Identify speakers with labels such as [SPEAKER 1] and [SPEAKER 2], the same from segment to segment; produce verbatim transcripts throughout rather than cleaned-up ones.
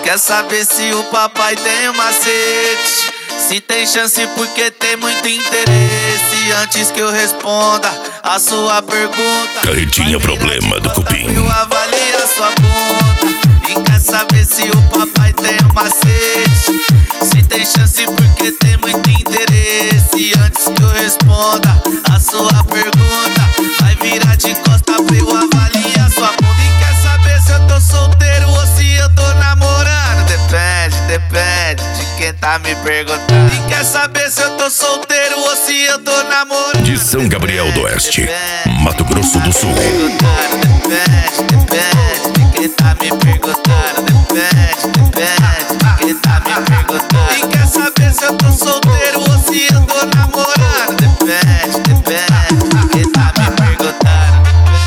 [SPEAKER 1] Quer saber se o papai tem um macete? Se tem chance porque tem muito interesse. Antes que eu responda a sua pergunta,
[SPEAKER 2] Carretinha problema do cupim.
[SPEAKER 1] Eu avalio a sua bunda. E quer saber se o papai tem um macete? Se tem chance porque tem muito interesse. Antes que eu responda a sua pergunta, vai virar de costa pra eu avaliar a sua bunda. E quer saber se eu tô solteiro ou se eu tô namorando? Depende, depende de quem tá me perguntando. E quer saber se eu tô solteiro ou se eu tô namorando?
[SPEAKER 2] De São Gabriel do Oeste, Mato Grosso do Sul.
[SPEAKER 1] Depende, depende de quem tá me perguntando. Depende, depende de quem tá me perguntando. E quer saber se eu tô solteiro ou se eu tô namorando? Depende, depende de quem tá me perguntando.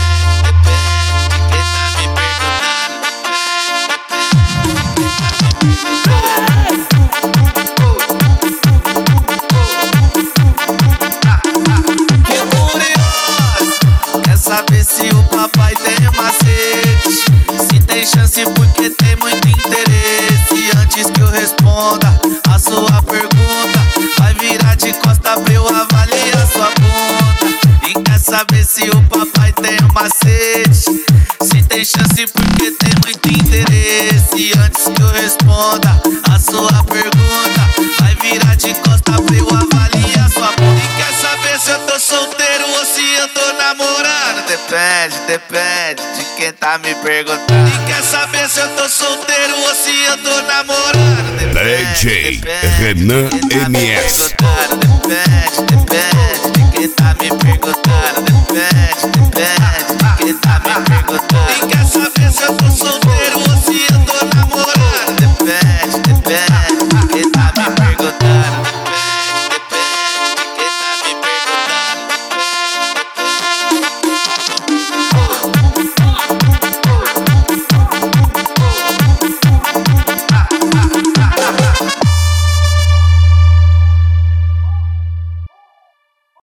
[SPEAKER 1] Saber se o papai tem um macete? Se tem chance porque tem muito interesse. Antes que eu responda a sua pergunta, vai virar de costa pra eu avaliar a sua bunda. E quer saber se o papai tem um macete? Se tem chance porque tem muito interesse. Antes que eu responda a sua pergunta, vai virar de costa pra eu avaliar a sua bunda. E quer saber se eu tô solteiro ou se eu tô namorando? Depende, depende de quem tá me perguntando. E quer saber se eu tô solteiro ou se eu tô namorando? Depende,
[SPEAKER 2] D J
[SPEAKER 1] depende
[SPEAKER 2] Renan
[SPEAKER 1] de quem tá me
[SPEAKER 2] M S.
[SPEAKER 1] perguntando. Depende, depende de quem tá me perguntando. Depende, depende de quem tá me perguntando. E quer saber se eu tô solteiro